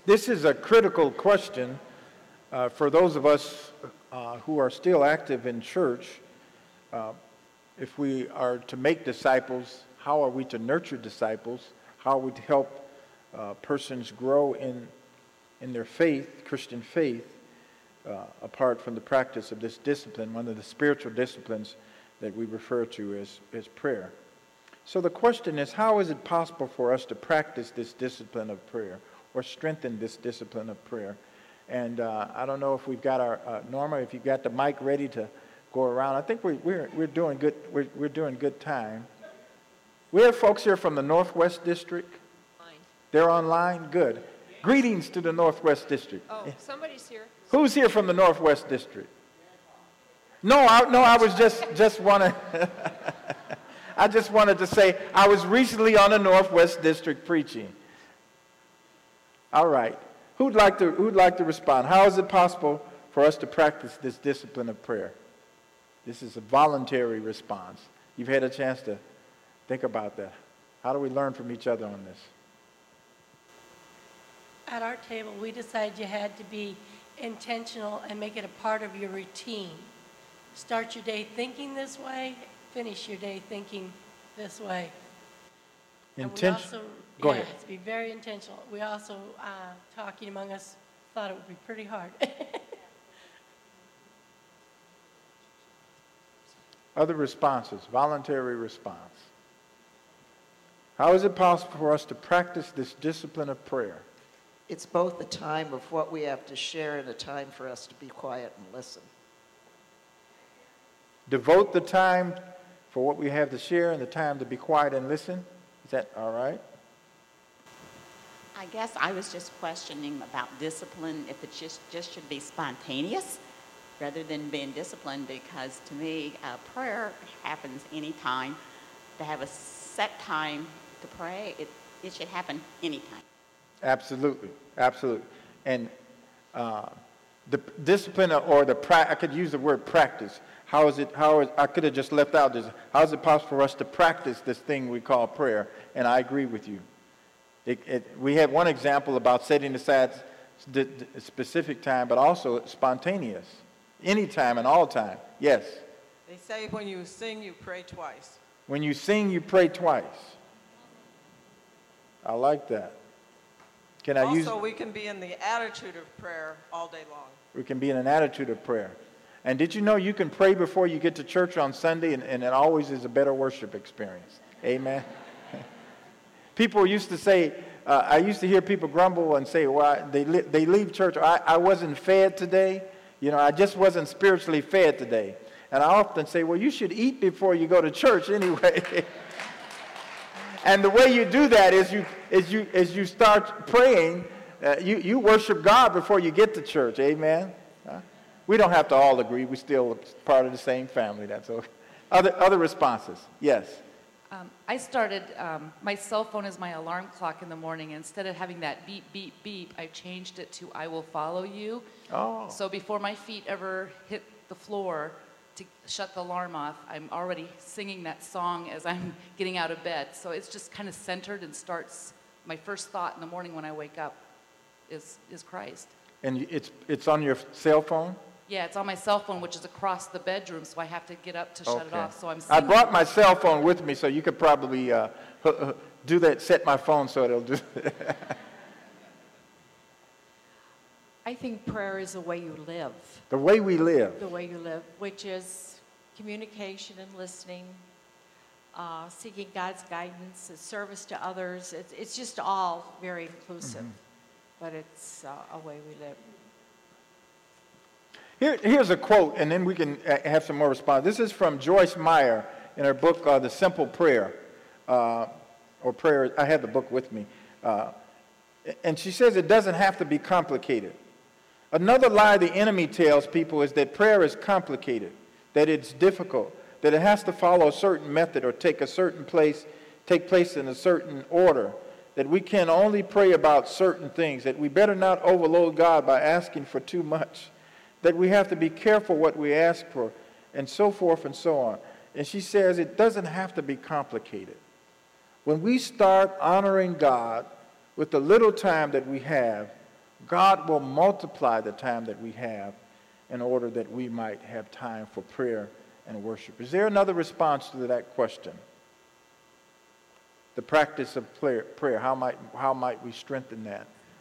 This is a critical question for those of us who are still active in church. If we are to make disciples, how are we to nurture disciples? How are we to help persons grow in their faith, Christian faith, apart from the practice of this discipline, one of the spiritual disciplines that we refer to as prayer? So the question is, how is it possible for us to practice this discipline of prayer or strengthen this discipline of prayer? And I don't know if we've got our Norma, if you got the mic ready to go around. I think we're doing good. We're doing good time. We have folks here from the Northwest District. They're online. Good. Greetings to the Northwest District. Oh, somebody's here. Who's here from the Northwest District? No, I was just wanted. I just wanted to say I was recently on the Northwest District preaching. All right. Who'd like to respond? How is it possible for us to practice this discipline of prayer? This is a voluntary response. You've had a chance to think about that. How do we learn from each other on this? At our table, we decided you had to be intentional and make it a part of your routine. Start your day thinking this way, finish your day thinking this way. Go ahead. To be very intentional. We also, talking among us, thought it would be pretty hard. Other responses, voluntary response. How is it possible for us to practice this discipline of prayer? It's both a time of what we have to share and a time for us to be quiet and listen. Devote the time for what we have to share and the time to be quiet and listen. Is that all right? I guess I was just questioning about discipline, if it just should be spontaneous rather than being disciplined, because to me, prayer happens anytime. To have a set time to pray, it should happen anytime. Absolutely, absolutely. And the discipline or I could use the word practice. I could have just left out this. How is it possible for us to practice this thing we call prayer? And I agree with you. We had one example about setting aside a specific time, but also spontaneous. Anytime and all time. Yes? They say when you sing, you pray twice. When you sing, you pray twice. I like that. We can be in the attitude of prayer all day long. We can be in an attitude of prayer. And did you know you can pray before you get to church on Sunday, and it always is a better worship experience? Amen? People used to say, I used to hear people grumble and say, well, they leave church. I wasn't fed today. I just wasn't spiritually fed today. And I often say, well, you should eat before you go to church anyway. And the way you do that is you start praying, you worship God before you get to church. Amen? We don't have to all agree. We're still part of the same family. That's okay. Other responses? Yes. I started, my cell phone is my alarm clock in the morning. Instead of having that beep, beep, beep, I changed it to I will follow you. Oh. So before my feet ever hit the floor to shut the alarm off, I'm already singing that song as I'm getting out of bed. So it's just kind of centered and starts, my first thought in the morning when I wake up is Christ. And it's on your cell phone? Yeah, it's on my cell phone, which is across the bedroom, so I have to get up to shut it off. So I brought my cell phone with me, so you could probably do that, set my phone so it'll do that. I think prayer is the way you live. The way we live. The way you live, which is communication and listening, seeking God's guidance, service to others. It's just all very inclusive, but it's a way we live. Here's a quote, and then we can have some more response. This is from Joyce Meyer in her book, The Simple Prayer, or Prayer. I have the book with me. And she says it doesn't have to be complicated. Another lie the enemy tells people is that prayer is complicated, that it's difficult, that it has to follow a certain method or take place in a certain order, that we can only pray about certain things, that we better not overload God by asking for too much, that we have to be careful what we ask for, and so forth and so on. And she says it doesn't have to be complicated. When we start honoring God with the little time that we have, God will multiply the time that we have in order that we might have time for prayer and worship. Is there another response to that question? The practice of prayer, how might we strengthen that?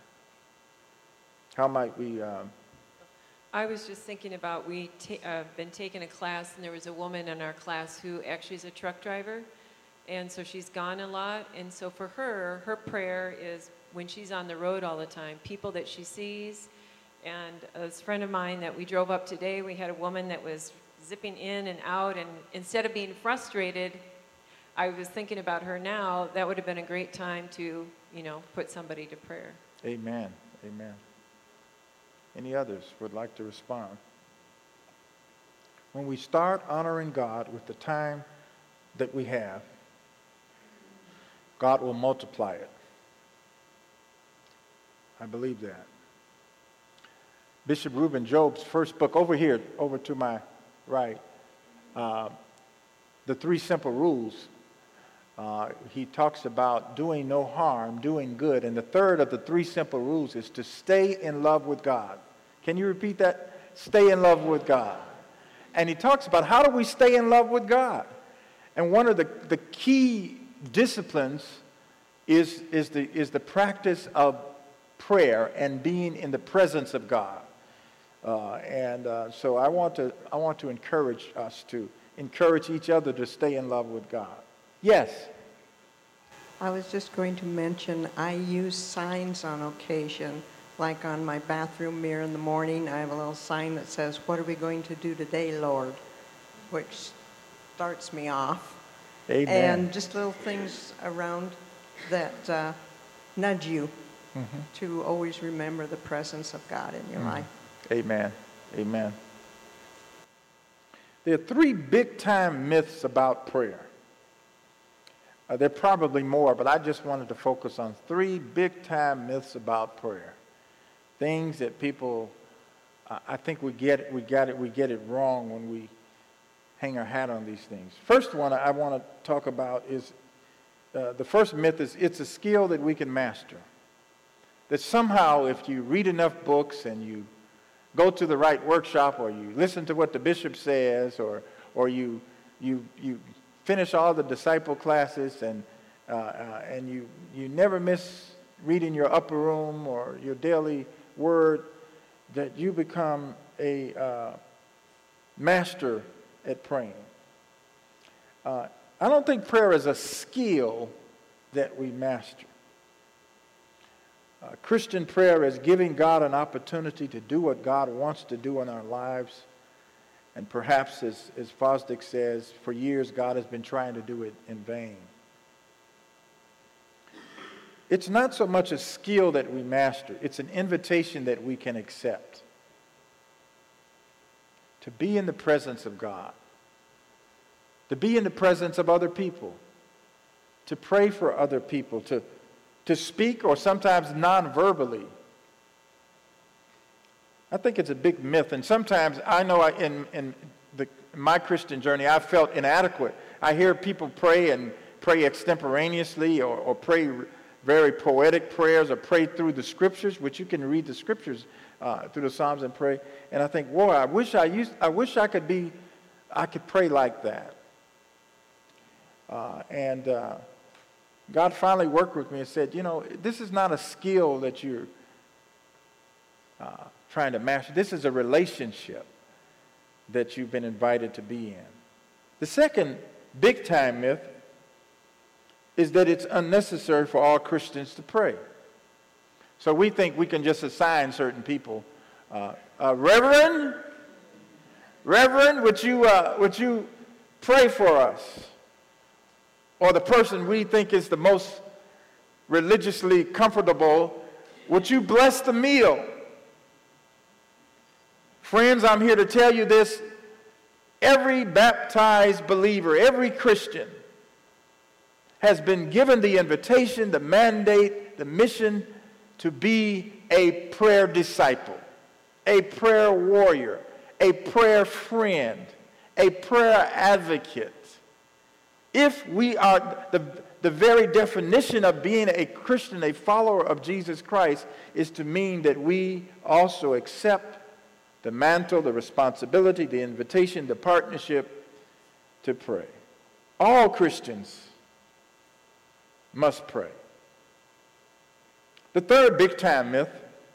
How might we... I was just thinking about, we've been taking a class, and there was a woman in our class who actually is a truck driver, and so she's gone a lot, and so for her, her prayer is when she's on the road all the time, people that she sees. And a friend of mine that we drove up today, we had a woman that was zipping in and out, and instead of being frustrated, I was thinking about her now. That would have been a great time to, put somebody to prayer. Amen. Amen. Any others would like to respond? When we start honoring God with the time that we have, God will multiply it. I believe that. Bishop Reuben Job's first book, over here, over to my right, The Three Simple Rules, he talks about doing no harm, doing good, and the third of the three simple rules is to stay in love with God. Can you repeat that? Stay in love with God. And he talks about how do we stay in love with God? And one of the key disciplines is the practice of prayer and being in the presence of God. So I want to encourage us to encourage each other to stay in love with God. Yes? I was just going to mention I use signs on occasion, like on my bathroom mirror in the morning. I have a little sign that says, "What are we going to do today, Lord?" which starts me off. Amen. And just little things around that nudge you to always remember the presence of God in your life. Amen. Amen. There are three big-time myths about prayer. There are probably more, but I just wanted to focus on three big-time myths about prayer. Things that people, I think we get it wrong when we hang our hat on these things. First one I want to talk about is, the first myth is it's a skill that we can master. That somehow if you read enough books and you go to the right workshop, or you listen to what the bishop says, or you finish all the disciple classes, and you never miss reading your upper room or your daily word, that you become a master at praying. I don't think prayer is a skill that we master. Christian prayer is giving God an opportunity to do what God wants to do in our lives. And perhaps, as Fosdick says, for years God has been trying to do it in vain. It's not so much a skill that we master. It's an invitation that we can accept. To be in the presence of God. To be in the presence of other people. To pray for other people. To speak, or sometimes non-verbally. I think it's a big myth, and sometimes I know in my Christian journey I felt inadequate. I hear people pray and pray extemporaneously, or pray very poetic prayers, or pray through the scriptures, which you can read the scriptures through the Psalms and pray. And I think, whoa, I wish I could pray like that. God finally worked with me and said, this is not a skill that you're trying to master. This is a relationship that you've been invited to be in. The second big-time myth is that it's unnecessary for all Christians to pray. So we think we can just assign certain people, Reverend, would you pray for us? Or the person we think is the most religiously comfortable, would you bless the meal? Friends, I'm here to tell you this. Every baptized believer, every Christian, has been given the invitation, the mandate, the mission to be a prayer disciple, a prayer warrior, a prayer friend, a prayer advocate. If we are, the very definition of being a Christian, a follower of Jesus Christ, is to mean that we also accept the mantle, the responsibility, the invitation, the partnership to pray. All Christians must pray. The third big-time myth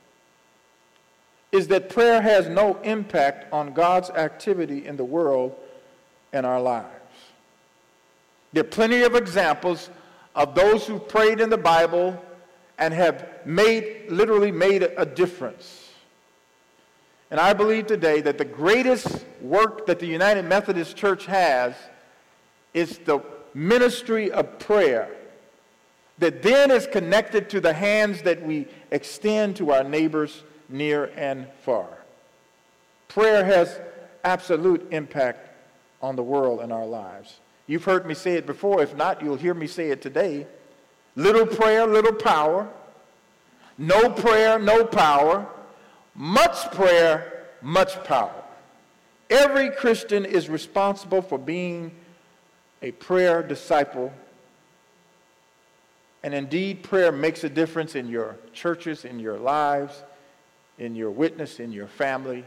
is that prayer has no impact on God's activity in the world and our lives. There are plenty of examples of those who prayed in the Bible and have literally made a difference. And I believe today that the greatest work that the United Methodist Church has is the ministry of prayer, that then is connected to the hands that we extend to our neighbors near and far. Prayer has absolute impact on the world and our lives. You've heard me say it before. If not, you'll hear me say it today. Little prayer, little power. No prayer, no power. Much prayer, much power. Every Christian is responsible for being a prayer disciple. And indeed, prayer makes a difference in your churches, in your lives, in your witness, in your family.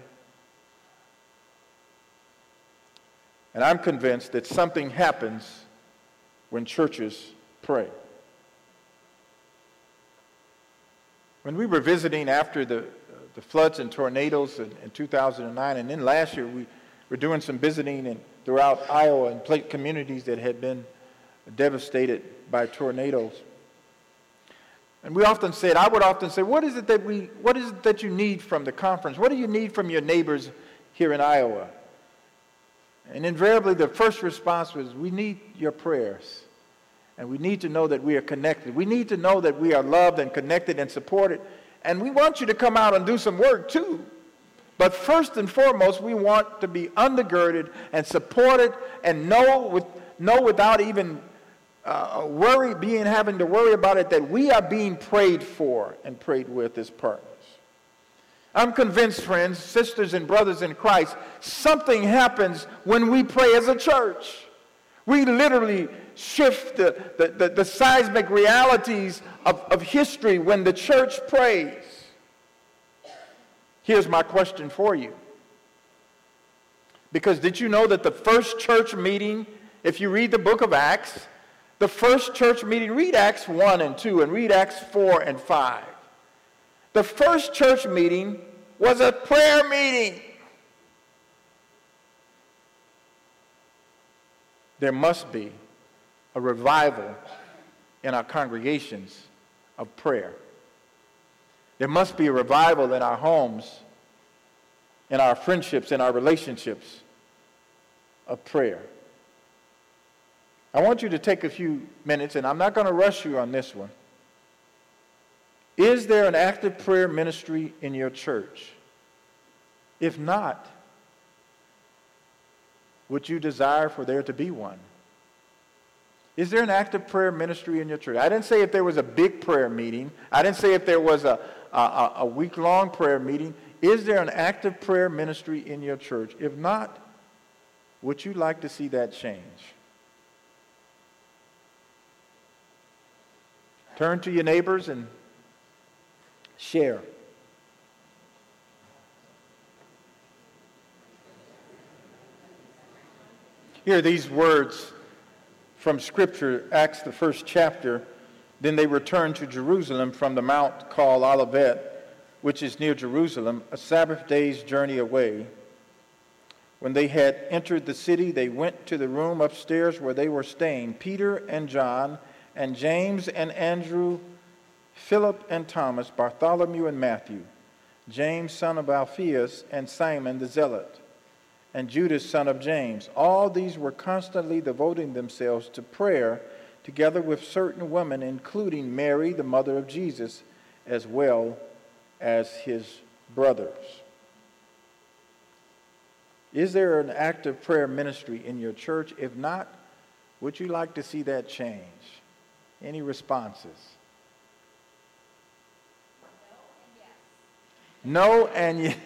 And I'm convinced that something happens when churches pray. When we were visiting after the floods and tornadoes in 2009, and then last year we were doing some visiting throughout Iowa and communities that had been devastated by tornadoes. And I would often say, what is it that you need from the conference? What do you need from your neighbors here in Iowa? And invariably the first response was, we need your prayers. And we need to know that we are connected. We need to know that we are loved and connected and supported. And we want you to come out and do some work too. But first and foremost, we want to be undergirded and supported and know without even having to worry about it, that we are being prayed for and prayed with as partners. I'm convinced, friends, sisters and brothers in Christ, something happens when we pray as a church. We literally shift the seismic realities of history when the church prays. Here's my question for you. Because did you know that the first church meeting, if you read the book of Acts, the first church meeting, read Acts 1 and 2 and read Acts 4 and 5. The first church meeting was a prayer meeting. There must be a revival in our congregations of prayer. There must be a revival in our homes, in our friendships, in our relationships of prayer. I want you to take a few minutes, and I'm not going to rush you on this one. Is there an active prayer ministry in your church? If not, would you desire for there to be one? Is there an active prayer ministry in your church? I didn't say if there was a big prayer meeting. I didn't say if there was a week-long prayer meeting. Is there an active prayer ministry in your church? If not, would you like to see that change? Turn to your neighbors and share. Here are these words from Scripture, Acts, the first chapter. Then they returned to Jerusalem from the mount called Olivet, which is near Jerusalem, a Sabbath day's journey away. When they had entered the city, they went to the room upstairs where they were staying, Peter and John, and James and Andrew, Philip and Thomas, Bartholomew and Matthew, James son of Alphaeus, and Simon the Zealot, and Judas son of James. All these were constantly devoting themselves to prayer, together with certain women, including Mary, the mother of Jesus, as well as his brothers. Is there an active prayer ministry in your church? If not, would you like to see that change? Any responses? No and yes.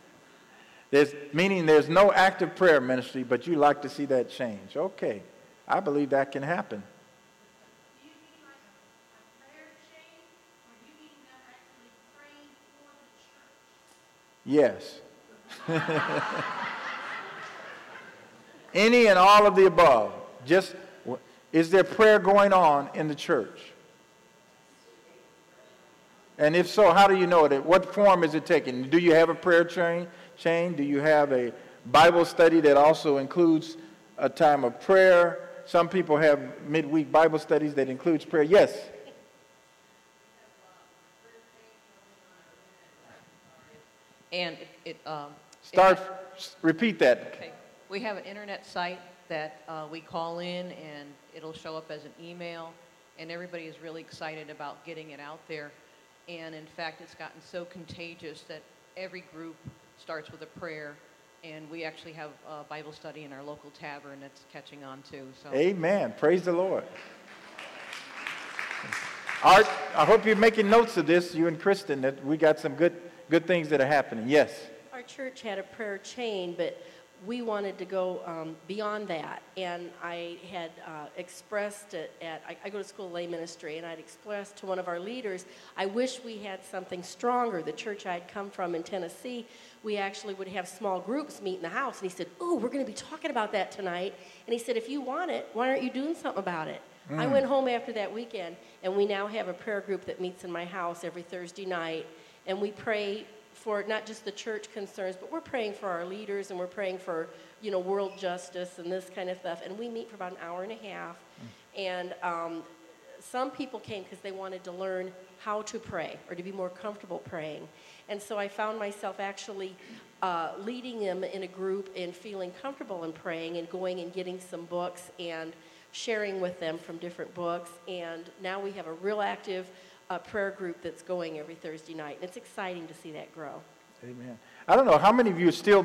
There's no active prayer ministry, but you like to see that change. Okay. I believe that can happen. Do you mean like a prayer chain, or do you mean them actually praying for the church? Yes. Any and all of the above. Just, is there prayer going on in the church? And if so, how do you know it? What form is it taking? Do you have a prayer chain? Do you have a Bible study that also includes a time of prayer? Some people have midweek Bible studies that includes prayer. Yes? And repeat that. Okay. We have an internet site that we call in, and it'll show up as an email, and everybody is really excited about getting it out there. And in fact, it's gotten so contagious that every group starts with a prayer, and we actually have a Bible study in our local tavern that's catching on too. So. Amen. Praise the Lord. Art, I hope you're making notes of this, you and Kristen, that we got some good things that are happening. Yes. Our church had a prayer chain, but we wanted to go beyond that, and I had expressed it I go to school of lay ministry, and I'd expressed to one of our leaders, I wish we had something stronger. The church I'd come from in Tennessee, we actually would have small groups meet in the house, and he said, ooh, we're going to be talking about that tonight, and he said, if you want it, why aren't you doing something about it? I went home after that weekend, and we now have a prayer group that meets in my house every Thursday night, and we pray for not just the church concerns, but we're praying for our leaders, and we're praying for, world justice and this kind of stuff. And we meet for about an hour and a half. And some people came because they wanted to learn how to pray or to be more comfortable praying. And so I found myself actually leading them in a group and feeling comfortable in praying and going and getting some books and sharing with them from different books. And now we have a real active prayer group that's going every Thursday night, and it's exciting to see that grow. Amen. I don't know how many of you still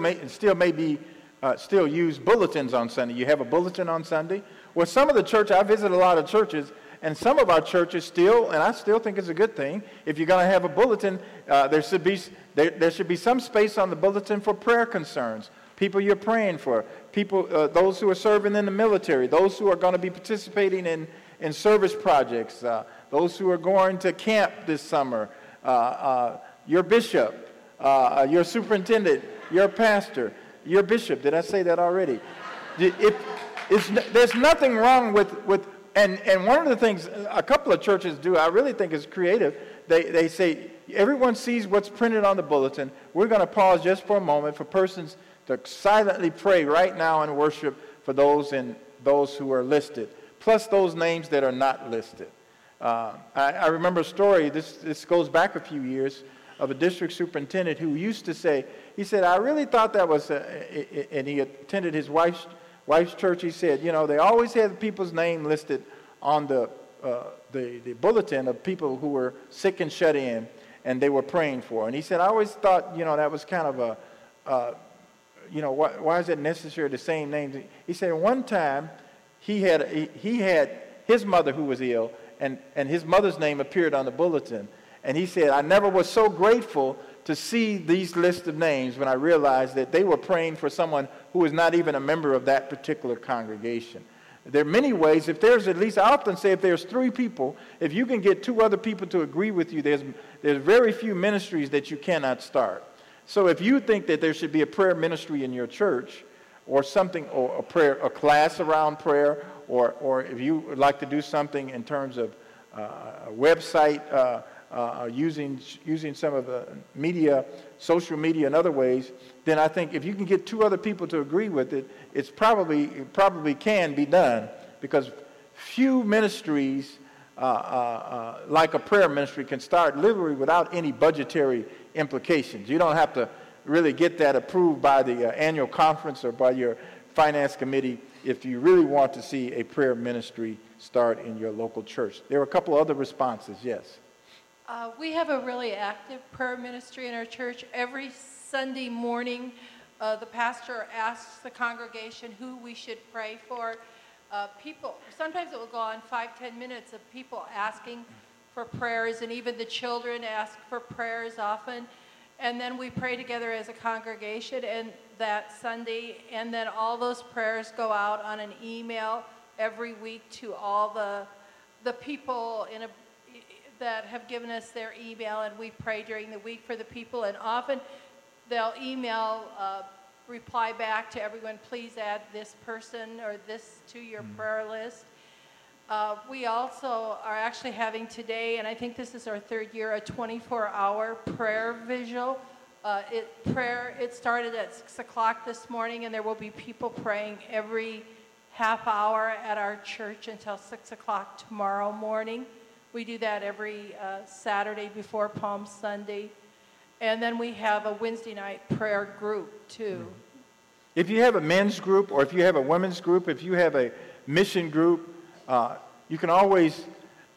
use bulletins on Sunday. You have a bulletin on Sunday. Well, some of the church, I visit a lot of churches, and some of our churches still, and I still think it's a good thing, if you're going to have a bulletin, there should be some space on the bulletin for prayer concerns. People you're praying for, people, those who are serving in the military, those who are going to be participating in service projects, those who are going to camp this summer, your bishop, your superintendent, your pastor, your bishop. Did I say that already? There's nothing wrong with and one of the things a couple of churches do, I really think is creative. They say, everyone sees what's printed on the bulletin. We're going to pause just for a moment for persons to silently pray right now and worship for those who are listed, plus those names that are not listed. I remember a story, this goes back a few years, of a district superintendent who used to say, he said, I really thought that was, and he attended his wife's church, he said, they always had people's name listed on the bulletin of people who were sick and shut in, and they were praying for. And he said, I always thought, that was kind of why is it necessary, the same names? He said, one time, he had his mother who was ill, and his mother's name appeared on the bulletin. And he said, I never was so grateful to see these lists of names when I realized that they were praying for someone who was not even a member of that particular congregation. There are many ways. If there's at least, I often say if there's 3 people, if you can get 2 other people to agree with you, there's very few ministries that you cannot start. So if you think that there should be a prayer ministry in your church, or something, or a class around prayer, or if you would like to do something in terms of a website, using some of the media, social media and other ways, then I think if you can get 2 other people to agree with it, it probably can be done, because few ministries like a prayer ministry can start literally without any budgetary implications. You don't have to really get that approved by the annual conference or by your finance committee if you really want to see a prayer ministry start in your local church. There are a couple other responses, yes. We have a really active prayer ministry in our church. Every Sunday morning, the pastor asks the congregation who we should pray for. Sometimes it will go on 5-10 minutes of people asking for prayers, and even the children ask for prayers often. And then we pray together as a congregation and that Sunday, and then all those prayers go out on an email every week to all the people that have given us their email, and we pray during the week for the people, and often they'll email, reply back to everyone, please add this person or this to your prayer list. We also are actually having today, and I think this is our third year, a 24-hour prayer vigil. It started at 6 o'clock this morning, and there will be people praying every half hour at our church until 6 o'clock tomorrow morning. We do that every Saturday before Palm Sunday. And then we have a Wednesday night prayer group, too. If you have a men's group, or if you have a women's group, if you have a mission group, you can always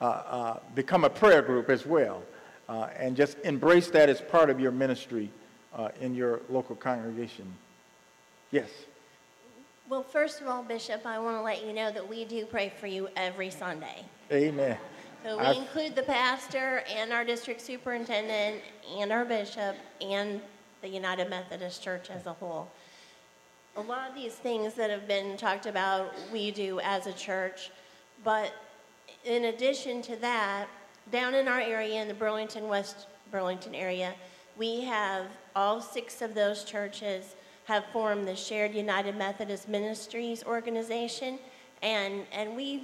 become a prayer group as well, and just embrace that as part of your ministry in your local congregation. Yes? Well, first of all, Bishop, I want to let you know that we do pray for you every Sunday. Amen. So we include the pastor and our district superintendent and our bishop and the United Methodist Church as a whole. A lot of these things that have been talked about, we do as a church. But in addition to that, down in our area, in the Burlington, West Burlington area, we have all 6 of those churches have formed the Shared United Methodist Ministries organization. And we've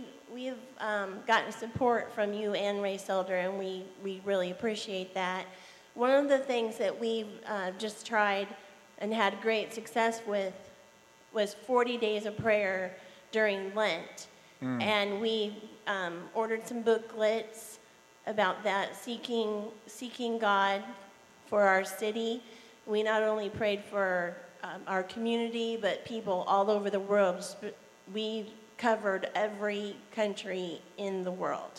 gotten support from you and Ray Selder, and we really appreciate that. One of the things that we've just tried and had great success with was 40 days of prayer during Lent. And we ordered some booklets about that, seeking God for our city. We not only prayed for our community, but people all over the world. We covered every country in the world.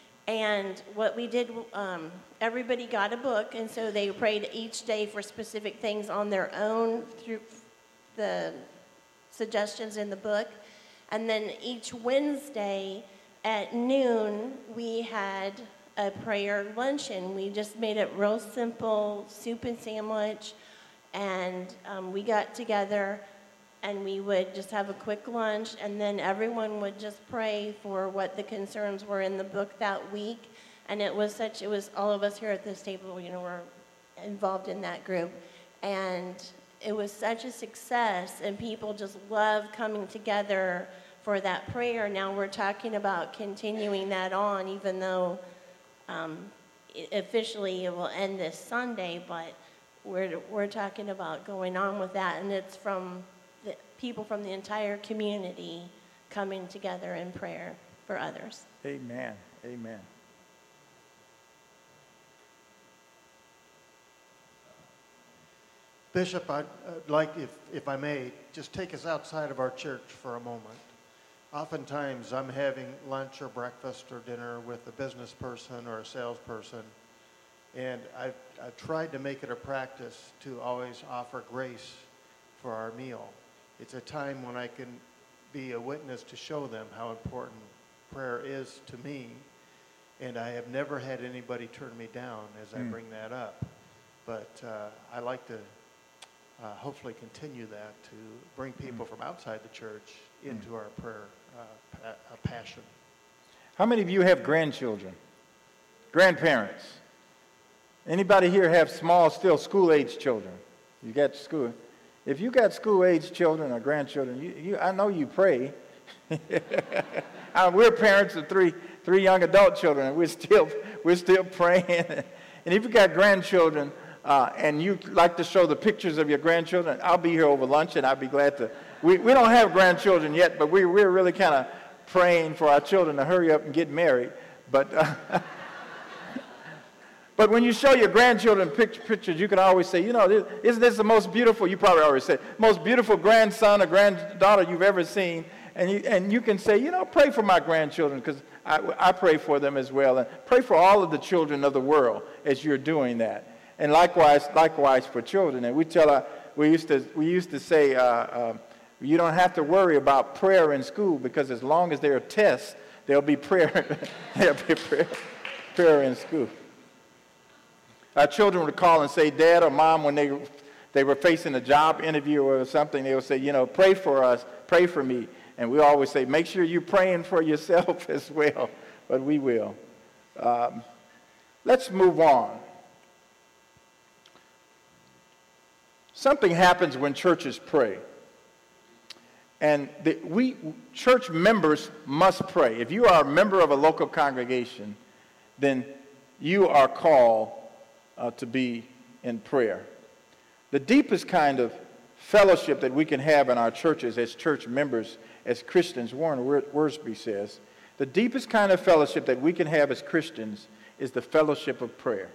And what we did, everybody got a book, and so they prayed each day for specific things on their own through the suggestions in the book. And then each Wednesday at noon, we had a prayer luncheon. We just made it real simple, soup and sandwich, and we got together and we would just have a quick lunch, and then everyone would just pray for what the concerns were in the book that week. And it was all of us here at this table, were involved in that group. And it was such a success, and people just love coming together for that prayer. Now we're talking about continuing that on, even though officially it will end this Sunday, but we're talking about going on with that, and it's from the people from the entire community coming together in prayer for others. Amen. Amen. Bishop, I'd like, if I may, just take us outside of our church for a moment. Oftentimes, I'm having lunch or breakfast or dinner with a business person or a salesperson, and I've tried to make it a practice to always offer grace for our meal. It's a time when I can be a witness to show them how important prayer is to me, and I have never had anybody turn me down as I bring that up. But I like to hopefully continue that, to bring people from outside the church into our prayer passion. How many of you have grandchildren? Grandparents? Anybody here have still school-age children? You got school. If you got school-age children or grandchildren, I know you pray. We're parents of three young adult children, and we're still praying. And if you got grandchildren, and you like to show the pictures of your grandchildren, I'll be here over lunch, and I'll be glad to. We don't have grandchildren yet, but we're really kind of praying for our children to hurry up and get married. But but when you show your grandchildren pictures, you can always say, isn't this the most beautiful? You probably already said, most beautiful grandson or granddaughter you've ever seen. And you can say, pray for my grandchildren, because I pray for them as well, and pray for all of the children of the world as you're doing that. And likewise for children. And we used to say, you don't have to worry about prayer in school, because as long as there are tests, there'll be prayer. There'll be prayer in school. Our children would call and say, Dad or Mom, when they were facing a job interview or something, they would say, pray for us, pray for me. And we always say, make sure you're praying for yourself as well, but we will. Let's move on. Something happens when churches pray. And church members must pray. If you are a member of a local congregation, then you are called to be in prayer. The deepest kind of fellowship that we can have in our churches as church members, as Christians, Warren Wiersbe says, the deepest kind of fellowship that we can have as Christians is the fellowship of prayer.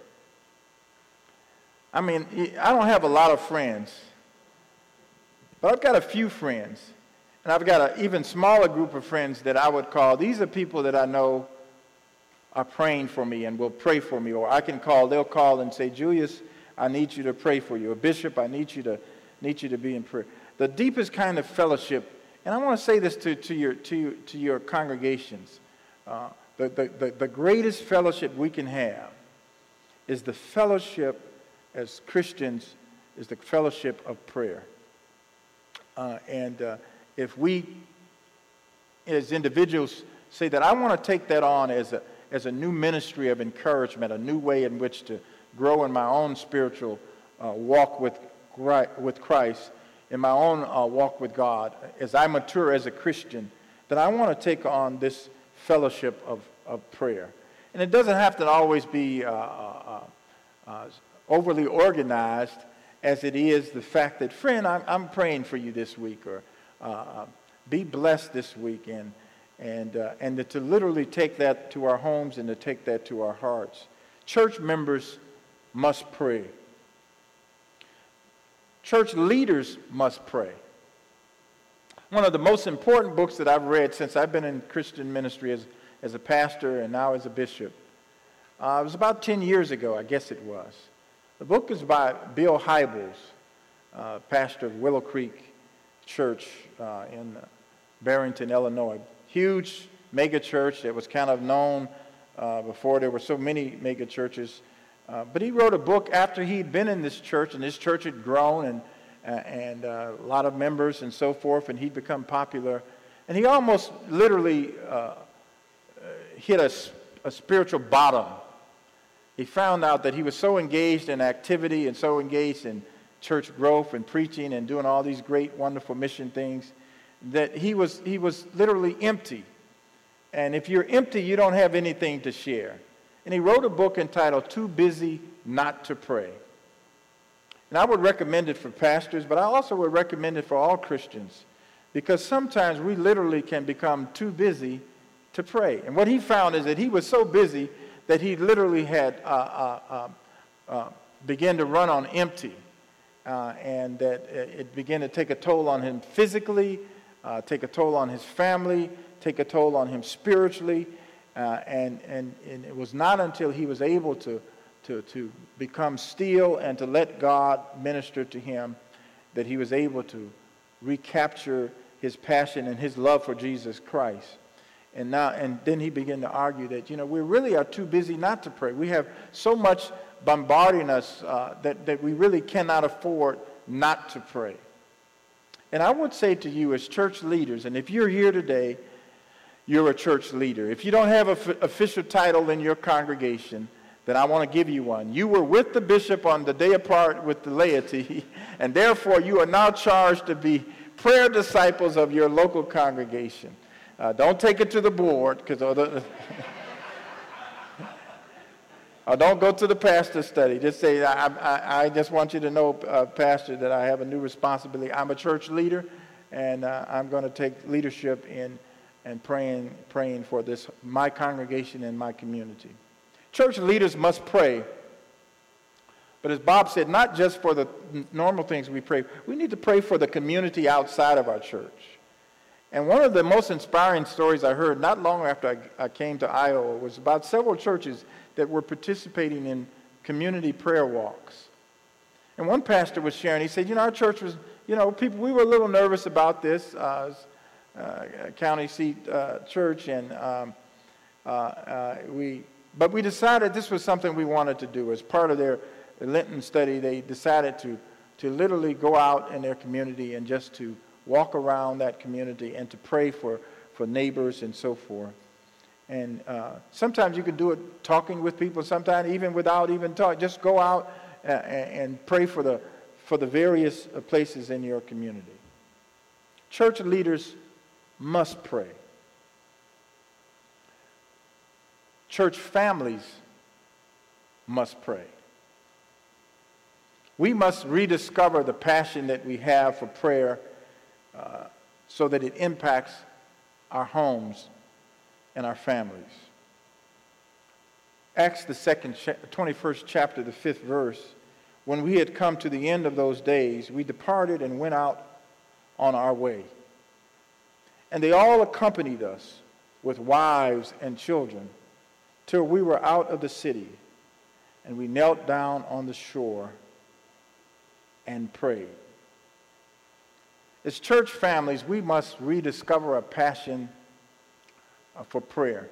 I mean, I don't have a lot of friends, but I've got a few friends. And I've got an even smaller group of friends that I would call, these are people that I know are praying for me and will pray for me. Or I can call, they'll call and say, Julius, I need you to pray for you. Or Bishop, I need you to be in prayer. The deepest kind of fellowship, and I want to say this to your congregations, the greatest fellowship we can have is the fellowship as Christians, is the fellowship of prayer. If we, as individuals, say that I want to take that on as a new ministry of encouragement, a new way in which to grow in my own spiritual walk with Christ, in my own walk with God, as I mature as a Christian, then I want to take on this fellowship of prayer. And it doesn't have to always be overly organized, as it is the fact that, friend, I'm praying for you this week, or be blessed this week, and to literally take that to our homes and to take that to our hearts. Church members must pray. Church leaders must pray. One of the most important books that I've read since I've been in Christian ministry as a pastor and now as a bishop, it was about 10 years ago, I guess it was. The book is by Bill Hybels, pastor of Willow Creek Church in Barrington, Illinois. Huge mega church that was kind of known before there were so many mega churches. But he wrote a book after he'd been in this church, and this church had grown and a lot of members and so forth, and he'd become popular. And he almost literally hit a spiritual bottom. He found out that he was so engaged in activity and so engaged in church growth and preaching and doing all these great, wonderful mission things that he was literally empty. And if you're empty, you don't have anything to share. And he wrote a book entitled Too Busy Not to Pray. And I would recommend it for pastors, but I also would recommend it for all Christians, because sometimes we literally can become too busy to pray. And what he found is that he was so busy that he literally had began to run on empty, and that it began to take a toll on him physically, take a toll on his family, take a toll on him spiritually, and it was not until he was able to become still and to let God minister to him that he was able to recapture his passion and his love for Jesus Christ. And then he began to argue that, we really are too busy not to pray. We have so much bombarding us that we really cannot afford not to pray. And I would say to you as church leaders, and if you're here today, you're a church leader. If you don't have an official title in your congregation, then I want to give you one. You were with the bishop on the day apart with the laity, and therefore you are now charged to be prayer disciples of your local congregation. Don't take it to the board, or don't go to the pastor study. Just say, I just want you to know, Pastor, that I have a new responsibility. I'm a church leader, and I'm going to take leadership in and praying for my congregation and my community. Church leaders must pray. But as Bob said, not just for the normal things we pray. We need to pray for the community outside of our church. And one of the most inspiring stories I heard not long after I came to Iowa was about several churches that were participating in community prayer walks. And one pastor was sharing, he said, our church was, we were a little nervous about this, county seat church, and but we decided this was something we wanted to do. As part of their Lenten study, they decided to literally go out in their community and just to walk around that community and to pray for neighbors and so forth. And sometimes you can do it talking with people, sometimes even without even talking. Just go out and pray for the various places in your community. Church leaders must pray. Church families must pray. We must rediscover the passion that we have for prayer so that it impacts our homes and our families. Acts, the 21st chapter, the 5th verse, when we had come to the end of those days, we departed and went out on our way. And they all accompanied us with wives and children till we were out of the city, and we knelt down on the shore and prayed. As church families, we must rediscover a passion for prayer.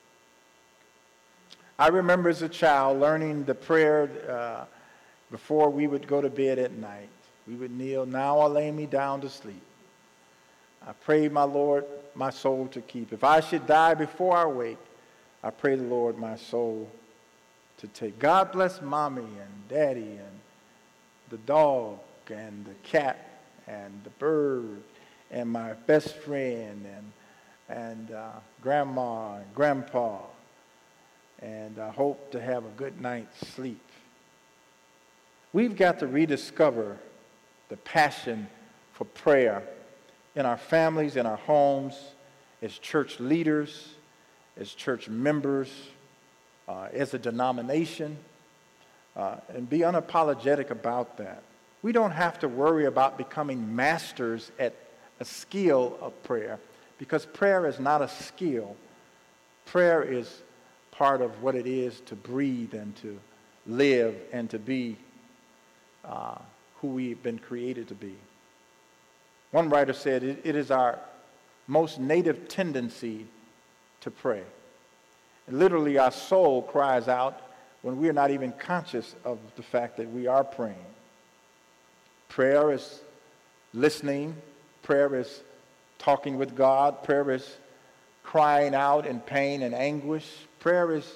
I remember as a child learning the prayer before we would go to bed at night. We would kneel, now I'll lay me down to sleep. I pray my Lord my soul to keep. If I should die before I wake, I pray the Lord my soul to take. God bless mommy and daddy and the dog and the cat and the bird and my best friend and grandma and grandpa. And I hope to have a good night's sleep. We've got to rediscover the passion for prayer in our families, in our homes, as church leaders, as church members, as a denomination, and be unapologetic about that. We don't have to worry about becoming masters at a skill of prayer, because prayer is not a skill. Prayer is part of what it is to breathe and to live and to be who we've been created to be. One writer said, it is our most native tendency to pray. And literally, our soul cries out when we are not even conscious of the fact that we are praying. Prayer is listening. Prayer is talking with God. Prayer is crying out in pain and anguish. Prayer is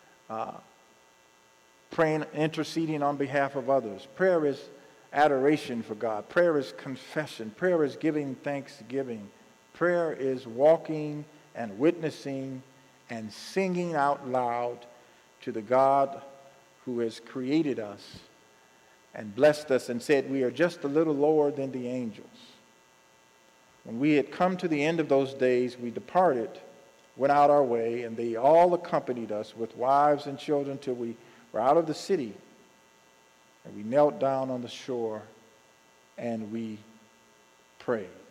praying, interceding on behalf of others. Prayer is adoration for God. Prayer is confession. Prayer is giving thanksgiving. Prayer is walking and witnessing and singing out loud to the God who has created us and blessed us and said we are just a little lower than the angels. When we had come to the end of those days, we departed, went out our way, and they all accompanied us with wives and children till we were out of the city. And we knelt down on the shore and we prayed.